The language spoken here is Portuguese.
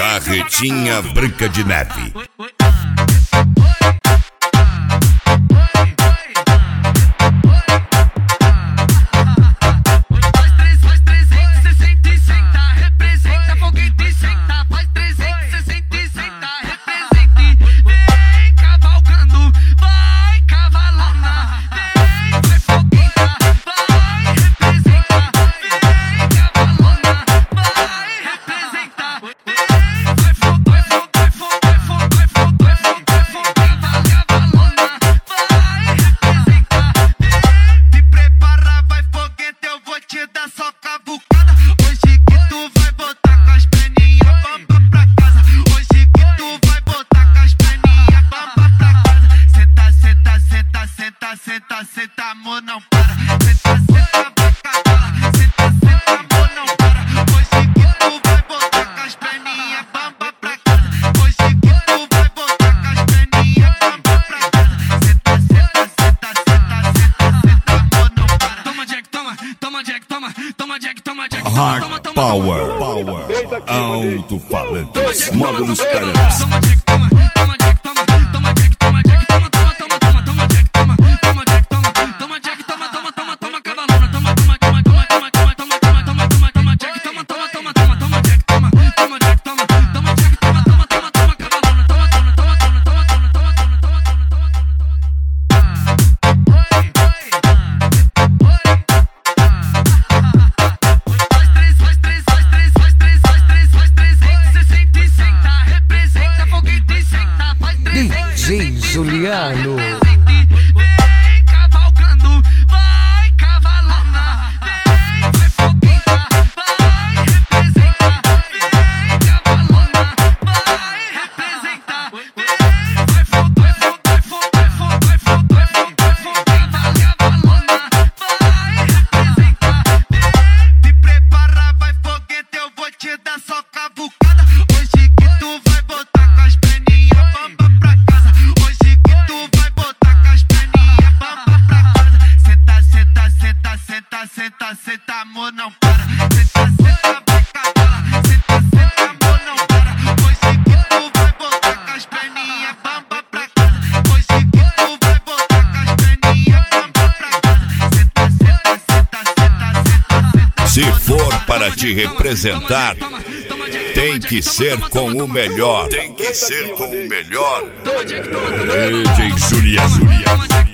Carretinha Branca de Neve. Senta, amor, não para. Senta, vai cabala. Senta, amor, não para. Hoje que tu vai botar com as perninhas bamba pra casa. Hoje que tu vai botar com as perninhas bamba pra casa. Senta, amor, não para. Toma Jack, toma Jack, toma Jack. Hard Power. Alto-falantes. Módulos Pereira. Toma Jack, toma Jack, toma Jack, toma Jack, toma Jack, toma cavalona, toma DJ Juliano. Vem cavalgando, vai cavalona. Vem fogueira, vai representar. Vem cavalona, vai representar. Vai cavalona, vai representar. Me prepara, vai foguete, eu vou te dar só cavucada. Hoje que tu vai botar com as perninhas bamba pra casa. Hoje que tu vai botar com as perninhas bamba pra casa. Senta, amor, não para. Senta, vai cabala. Senta, amor, não para. Hoje que tu vai botar com as perninhas bamba pra casa. Hoje que tu vai botar com as perninhas bamba pra casa. Senta. Se for para te representar, tem que ser com o melhor. DJ Juliano.